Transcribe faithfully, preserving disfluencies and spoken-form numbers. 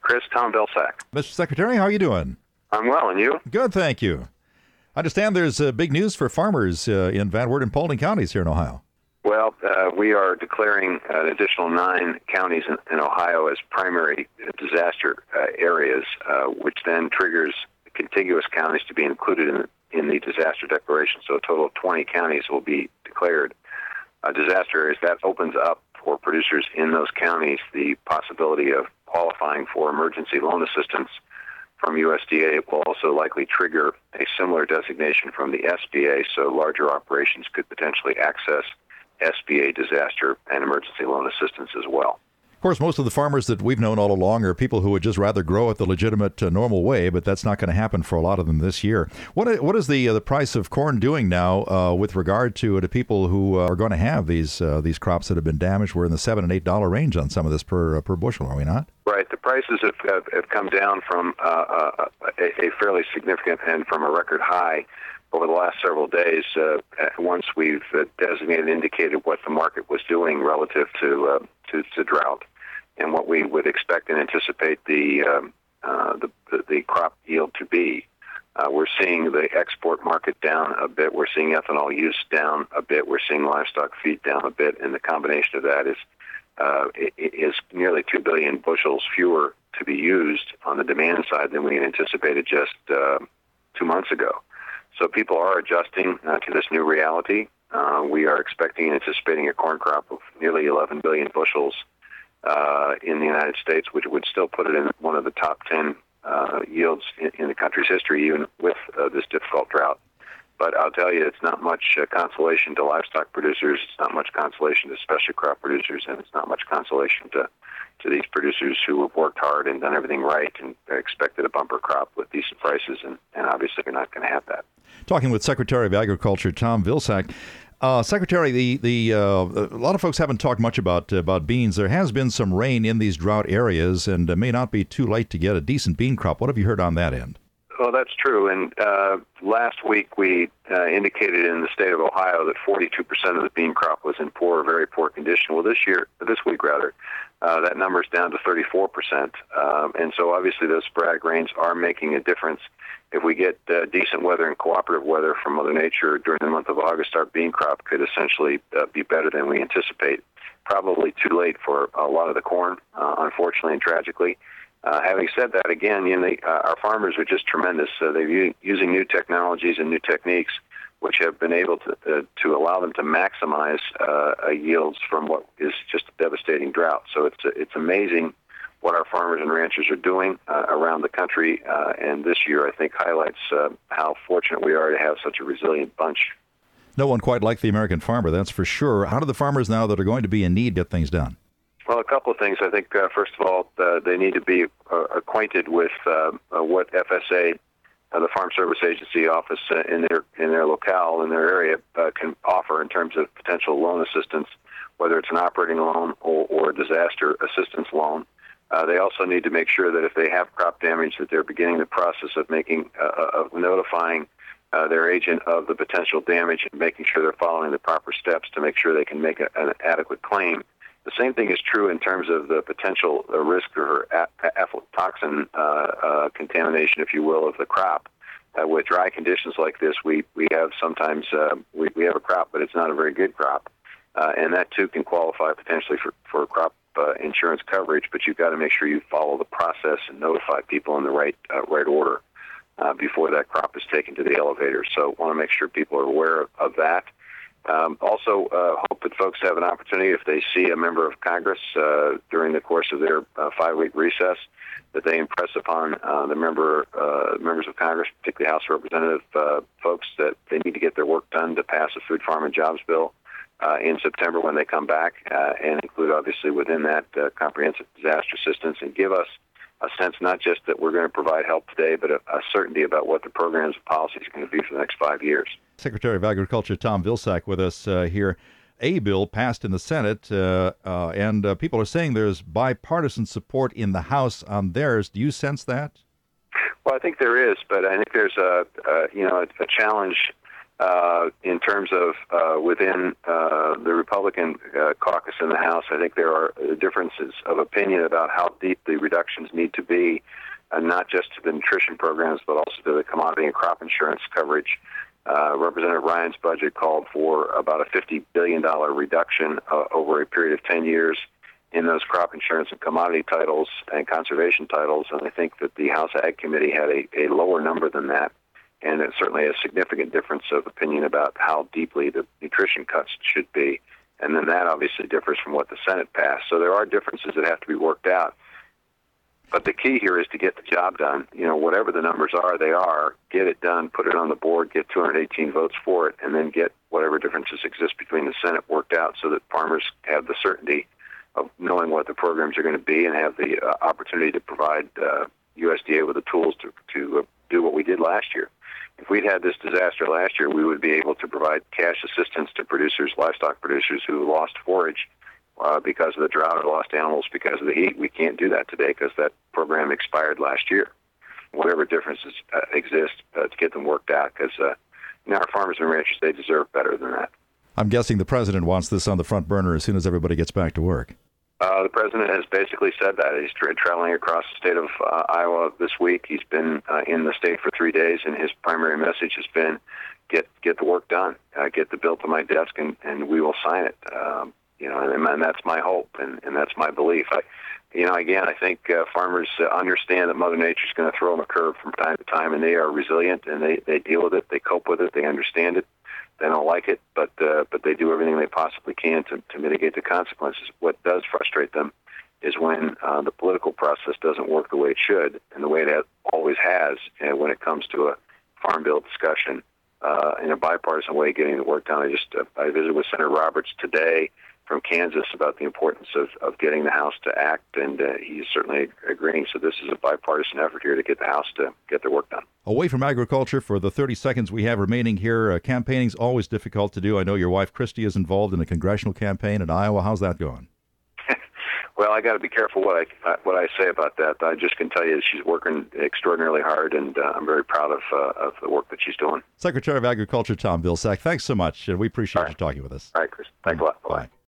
Chris, Tom Vilsack. Mister Secretary, how are you doing? I'm well, and you? Good, thank you. I understand there's uh, big news for farmers uh, in Van Wert and Paulding counties here in Ohio. Well, uh, we are declaring an additional nine counties in, in Ohio as primary disaster uh, areas, uh, which then triggers contiguous counties to be included in, in the disaster declaration. So a total of twenty counties will be declared uh, disaster areas. That opens up for producers in those counties the possibility of qualifying for emergency loan assistance from U S D A. It will also likely trigger a similar designation from the S B A, so larger operations could potentially access S B A disaster and emergency loan assistance as well. Of course, most of the farmers that we've known all along are people who would just rather grow it the legitimate, uh, normal way, but that's not going to happen for a lot of them this year. What what is the uh, the price of corn doing now uh, with regard to uh, to people who uh, are going to have these uh, these crops that have been damaged? We're in the seven and eight dollar range on some of this per uh, per bushel, are we not? Right. The prices have have, have come down from uh, uh, a, a fairly significant and from a record high over the last several days. Uh, once we've uh, designated, indicated what the market was doing relative to uh, to, to drought, and what we would expect and anticipate the um, uh, the, the, the crop yield to be. Uh, we're seeing the export market down a bit. We're seeing ethanol use down a bit. We're seeing livestock feed down a bit, and the combination of that is uh, is nearly two billion bushels fewer to be used on the demand side than we had anticipated just uh, two months ago. So people are adjusting uh, to this new reality. Uh, we are expecting and anticipating a corn crop of nearly eleven billion bushels Uh, in the United States, which would still put it in one of the top ten uh, yields in, in the country's history, even with uh, this difficult drought. But I'll tell you, it's not much uh, consolation to livestock producers, it's not much consolation to special crop producers, and it's not much consolation to, to these producers who have worked hard and done everything right and expected a bumper crop with decent prices, and, and obviously they're not going to have that. Talking with Secretary of Agriculture Tom Vilsack. Uh, Secretary, the the uh, a lot of folks haven't talked much about uh, about beans. There has been some rain in these drought areas, and it may not be too late to get a decent bean crop. What have you heard on that end? Well, that's true. And uh, last week we uh, indicated in the state of Ohio that forty-two percent of the bean crop was in poor or very poor condition. Well, this year, this week rather, uh, that number is down to thirty-four percent. Um, and so obviously those sporadic rains are making a difference. If we get uh, decent weather and cooperative weather from Mother Nature during the month of August, our bean crop could essentially uh, be better than we anticipate. Probably too late for a lot of the corn, uh, unfortunately and tragically. Uh, having said that, again, you know, they, uh, our farmers are just tremendous. Uh, they're u- using new technologies and new techniques, which have been able to uh, to allow them to maximize uh, uh, yields from what is just a devastating drought. So it's it's amazing what our farmers and ranchers are doing uh, around the country, uh, and this year I think highlights uh, how fortunate we are to have such a resilient bunch. No one quite like the American farmer, that's for sure. How do the farmers now that are going to be in need get things done? Well, a couple of things. I think, uh, first of all, uh, they need to be uh, acquainted with uh, uh, what F S A, uh, the Farm Service Agency office uh, in their in their locale, in their area, uh, can offer in terms of potential loan assistance, whether it's an operating loan or, or a disaster assistance loan. Uh, they also need to make sure that if they have crop damage, that they're beginning the process of making uh, of notifying uh, their agent of the potential damage and making sure they're following the proper steps to make sure they can make a, an adequate claim. The same thing is true in terms of the potential uh, risk or a- aflatoxin uh, uh, contamination, if you will, of the crop. Uh, with dry conditions like this, we we have sometimes uh, we, we have a crop, but it's not a very good crop, uh, and that too can qualify potentially for for crop Uh, insurance coverage, but you've got to make sure you follow the process and notify people in the right uh, right order uh, before that crop is taken to the elevator. So want to make sure people are aware of, of that. Um, also, uh, hope that folks have an opportunity, if they see a member of Congress uh, during the course of their uh, five-week recess, that they impress upon uh, the member uh, members of Congress, particularly House Representative uh, folks, that they need to get their work done to pass a food, farm, and jobs bill Uh, in September when they come back, uh, and include obviously within that uh, comprehensive disaster assistance, and give us a sense not just that we're going to provide help today, but a, a certainty about what the programs and policies are going to be for the next five years. Secretary of Agriculture Tom Vilsack with us uh, here. A bill passed in the Senate, uh, uh, and uh, people are saying there's bipartisan support in the House on theirs. Do you sense that? Well, I think there is, but I think there's a, a you know a, a challenge Uh, in terms of uh, within uh, the Republican uh, caucus in the House, I think there are differences of opinion about how deep the reductions need to be, and not just to the nutrition programs, but also to the commodity and crop insurance coverage. Uh, Representative Ryan's budget called for about a fifty billion dollars reduction uh, over a period of ten years in those crop insurance and commodity titles and conservation titles, and I think that the House Ag Committee had a, a lower number than that. And it's certainly a significant difference of opinion about how deeply the nutrition cuts should be. And then that obviously differs from what the Senate passed. So there are differences that have to be worked out. But the key here is to get the job done. You know, whatever the numbers are, they are. Get it done, put it on the board, get two hundred eighteen votes for it, and then get whatever differences exist between the Senate worked out so that farmers have the certainty of knowing what the programs are going to be and have the uh, opportunity to provide uh, U S D A with the tools to, to uh, do what we did last year. If we'd had this disaster last year, we would be able to provide cash assistance to producers, livestock producers who lost forage uh, because of the drought or lost animals because of the heat. We can't do that today because that program expired last year. Whatever differences uh, exist, uh, to get them worked out, because uh, you know, our farmers and ranchers, they deserve better than that. I'm guessing the president wants this on the front burner as soon as everybody gets back to work. Uh, the president has basically said that. He's tra- traveling across the state of uh, Iowa this week. He's been uh, in the state for three days, and his primary message has been, get get the work done, uh, get the bill to my desk, and, and we will sign it. Um, you know, and, and that's my hope, and, and that's my belief. I, you know, again, I think uh, farmers uh, understand that Mother Nature's going to throw them a curve from time to time, and they are resilient, and they, they deal with it, they cope with it, they understand it. They don't like it, but uh, but they do everything they possibly can to, to mitigate the consequences. What does frustrate them is when uh, the political process doesn't work the way it should and the way it has, always has, and when it comes to a farm bill discussion uh, in a bipartisan way, getting the work done. I just uh, I visited with Senator Roberts today from Kansas about the importance of, of getting the House to act, and uh, he's certainly agreeing. So this is a bipartisan effort here to get the House to get their work done. Away from agriculture for the thirty seconds we have remaining here, uh, campaigning's always difficult to do. I know your wife, Christy, is involved in a congressional campaign in Iowa. How's that going? Well, I got to be careful what I what I say about that. I just can tell you that she's working extraordinarily hard, and uh, I'm very proud of uh, of the work that she's doing. Secretary of Agriculture Tom Vilsack, thanks so much. We appreciate right. you talking with us. All right, Chris. Thanks a lot. Bye. Bye.